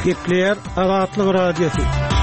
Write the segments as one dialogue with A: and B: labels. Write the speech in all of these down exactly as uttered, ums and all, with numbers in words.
A: Gekleyer Azatlyk Radiosu.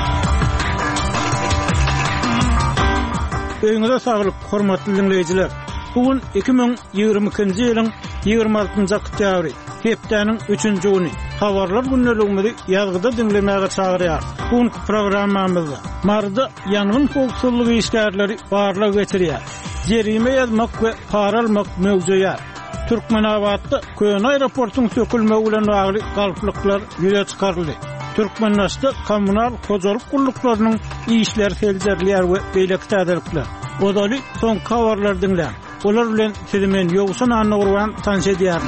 A: Öňüňizde saglyk, hormatly dinleýijiler. Bugün iki ming ýygrimi ikinji ýylyň ýygrimi altynjy oktýabry, hepdeniň üçünji güni. Habarlar günneligimizi ýazgyda dinlemäge çagyrýar. Bugünkü programmamyzda marda ýangyn howpsuzlygy işgärleri barlyk geçirýär. Jerime ýazmak we para almak mögüzeýär. Türkmenabadda Köň aeroportunyň sökülmegi bilen bagly galplyklar ýüze çykaryldy. Türkmenistanda kommunal hojalyk gulluklarının işler seljerler we beýleki täzelikler. Odaly son habarlar dinlän. Olar bilen sizi men ýogsan anagurwan tanış edýär.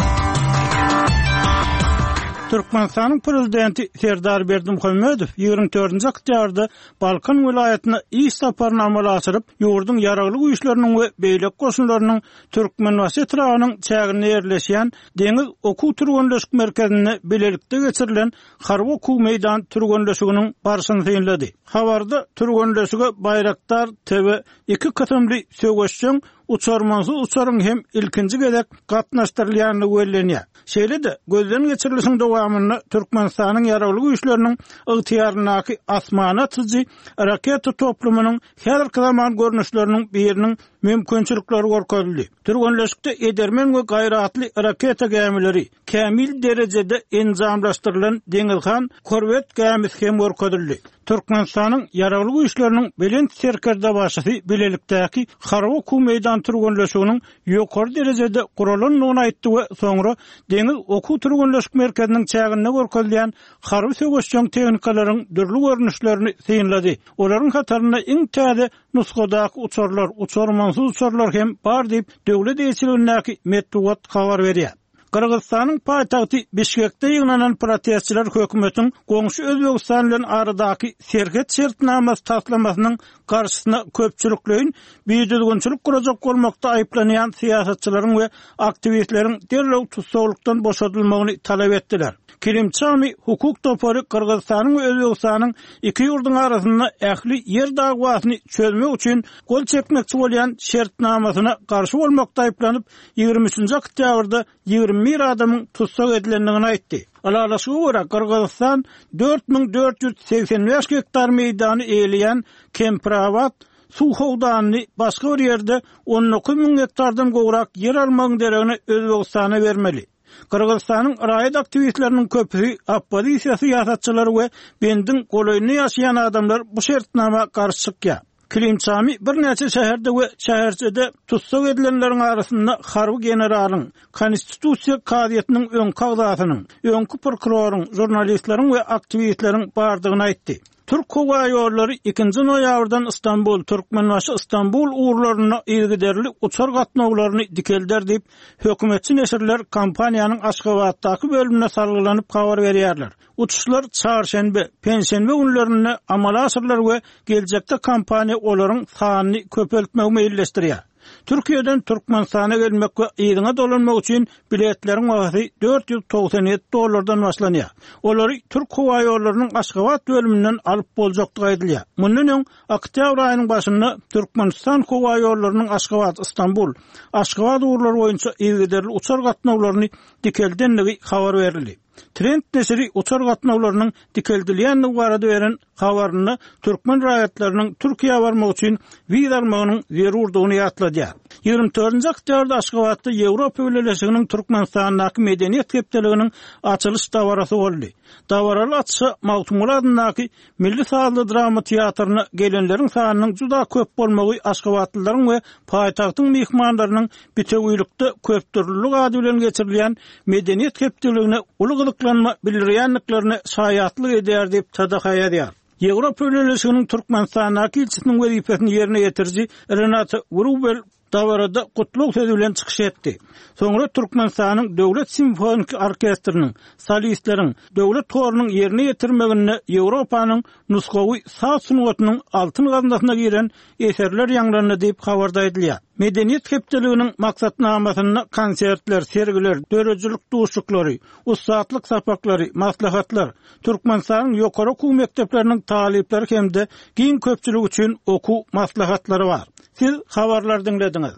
A: Türkmenistanyň prezidenti Serdar Berdimuhammedow ýygrimi dördünji oktýabrda Balkan vilayatyna iş saparyny amala asyryp, ýurdun ýaraglyk güýçleriniň we beýlek goşunlarynyň Türkmenbaşy etragynyň çägine ýerleşýän deňiz okuw türgenleşik merkezine bilelikde geçirilen Harby okuw meýdan türgenleşiginiň barşyny synlady. Habarda türgenleşige Bayraktar T V iki katymly söwgeşçiň uçarmansız uçarın hem ilkinci gedek gatnaşdyrylýany bellenýär. Şeýle-de gözden geçirilişiň dowamyny Türkmenistanyň ýaraglyk güýçleriniň ygtyýarynaky asmana tyjy raketa toplumynyň her zaman görnüşleriniň biriniň mümkinçilikleri gorkadyldy. Türgenleşikde edermen we gaýratly raketa gämileri kämil derejede enzamlaşdyrylan deňizhan korvet gämisi hem gorkadyldy. Türkmenistanyň ýaraglyk güýçleriniň belent serkerde başçysy bilelikdäki Harby okuw meýdan türgenleşiginiň ýokary derejede gurulanyny aýtdy we soňra deňiz okuw türgenleşik merkeziniň çägine gorkadylýan harby söwgeşçiň tehnikalaryň dürli görnüşlerini synlady. Olaryň hataryna iň täze nuskadaky uçarlar, uçarmansız uçarlar hem bar diýip döwlet eýçiligindäki medeniýet habar berýär. Kyrgyzstanyň paýtagty Bişkekde ýygnanan protestçiler hökümetiň goňşy Özbegistan bilen aradaky serket şertnamasy taslamasynyň garşysyna köpçülikleýin biýdilgünçilik gurajak bolmakda aýplanýan siýasatçylaryň we aktiwistleriň derlew tutsaglykdan boşadylmagyny talap etdiler. Kirimçami hukuk topary Kyrgyzstanyň we Özbegistanyň iki ýurduň arasynda ähli ýer dagwasyny çözmek üçin gol çekmekçi bolýan şertnamasyna garşy bolmakda aýplanyp ýygrimi üçünji oktýabrda ýygrimi bir adamyň tutsak edilendigini aýtdy. Alalaşyga görä Kyrgyzstan dört ming dört ýüz seksen beş hektar meýdany eýleýän Kemprabad Suhowdanyny başga bir ýerde on iki ming hektardan gowrak yer almagyň deregini Özbegistana bermeli. Kyrgyzstanyň raýat aktivistleriniň köpüsi oppozisiýa siýasatçylary we bendin golaýyny ýaşaýan adamlar bu şertnama garşy çykýar. Kirimçami bir näçe şäherde we şäherçede tutsak edilenleriň arasynda harby generalyň, konstitusiýa kadiýetiniň öňkü agzasynyň, öňkü prokuroryň, jurnalistleriň we aktivistleriň bardygyny aýtdy. Türk Hava ýollary ikinji noýabrdan Istanbul, Türkmenbaşy Istanbul uğurlaryna ilgiderli uçar gatnawlaryny dikelder diýip hökümetçi neşirler kampaniýanyň Aşgabatdaky bölümine salgylanyp habar berýärler. Uçuşlar çarşembe, penşembe günlerine amala asyrlar we geljekde kampaniýa olaryň sanyny köpeltmegi meýilleşdirýär. Türkiýeden Türkmenistana gelmek we ýygyna dolanmak üçin biletleriň wagty dört ýüz togsan ýedi dollardan başlanýar. Olary Türk Hava ýollarynyň Aşgabat bölüminden alyp boljakdygy aýdylýar. Mundan öň oktýabr aýynyň başynda Türkmenistan Hava ýollarynyň Aşgabat, Istanbul, Aşgabat uğurlary boýunça ilgiderli uçar gatnawlaryny dikeldenligi habar berildi. Trend nesiri uçar gatnawlarynyň dikeldilýänligi barada beren habaryny türkmen raýatlarynyň Türkiýe barmak üçin wiza almagynyň zerurdygyny ýatladýar. ýygrimi dördünji oktýabrda Aşgabatda Ýewropa Birleşiginiň Türkmenistanyň medeniýet hepdeliginiň açylyş dawarasy boldy. Dawarary açyşa Mawtumul adynaky Milli Sazly Drama Teatryna gelenleriň sanynyň juda köp bolmagy Aşgabatlylaryň we paýtagtyň mehmanlarynyň bitewýlikde köp türlülük ady bilen geçirilýän medeniýet hepdeligine uluglanma bildirýänliklerini şaýatlyk edýär diýip tadahaýa edýär. Ýewropa Birleşiginiň Türkmenistanyň elçisiniň wezipesini ýerine ýetirji Renat Grubel dawarada gutluk sözi bilen çykyş etdi. Soňra Türkmenistanyň döwlet simfonik orkestriniň, solistleriň, döwlet torunyň ýerine ýetirmegine Ýewropanyň nuskawy saz sunuwatynyň altyn gaznasyna giren eserler ýangrany diýip habarda edilýär. Medeniýet hepdeliginiň maksatnamasyny konsertler, sergiler, dörejilik duşuklary, ustatlyk sapaklary, maslahatlar, Türkmenistanyň ýokary okuw mekdepleriniň talipleri hemde giň köpçülik üçin okuw maslahatlary bar. Siz habarlar dinlediňiz.